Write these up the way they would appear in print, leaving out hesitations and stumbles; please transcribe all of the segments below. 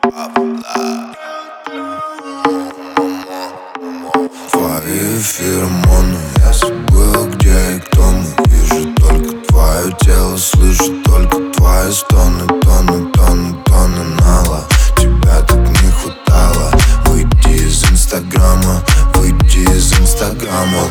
Твои феромоны, я забыл, где и кто мы. Вижу только твое тело, слышу только твои стоны. Тоны, тоны, тоны нала. Тебя так не хватало. Выйди из инстаграма, выйди из инстаграма.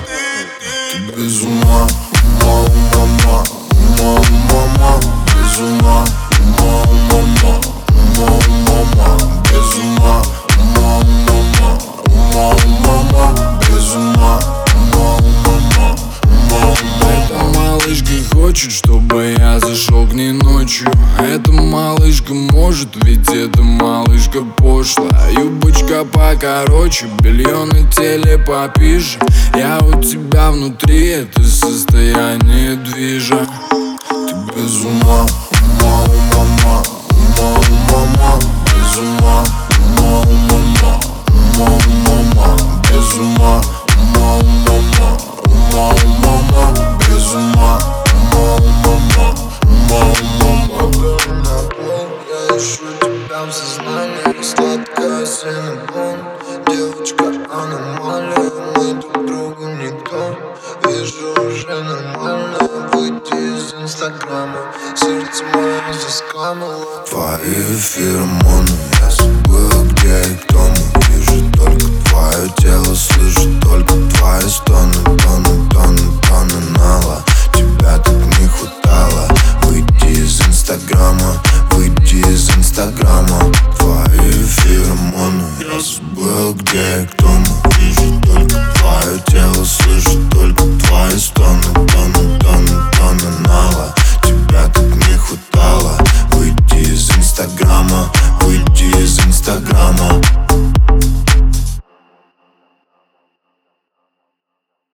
Ты без ума, ума, ума, ума, ума, ума. Без ума, ума, ума, ума, ума, ума. Без ума, ума, ума, ума, ума, ума. Без ума, ума, ума, ума, ума. Эта малышка хочет, чтобы я зашел к ней ночью. Эта малышка может, ведь эта малышка пошлая. Юбочка покороче, белье на теле попиже. Я у тебя внутри, это состояние движа. Ты без ума, ума, ума, ума, ума, ума, ума. Без ума, ума, ума, ума, ума, ума. Без ума, ума, ума, ума, ума, ума. Без ума, ума, ума, ума, ума, ума. Я ищу тебя в сознании, сладкая синабон. Девочка аномалия, мы друг другу никто. Вижу уже нормально, выйти из инстаграма. Сердце мое заскамило. Твои феромоны, я забыл, где и кто мы. Вижу только твое тело, слышу только твои стоны. Тоны, тоны, тоны нала. Тебя так не хватало. Выйди из инстаграма, выйди из инстаграма. Твои феромоны, я забыл, где и кто мы. Вижу только твое тело, слышу только твои стоны. Тоны, тоны, тоны нала. Тебя так не хватало. Выйди из инстаграма, выйди из инстаграма.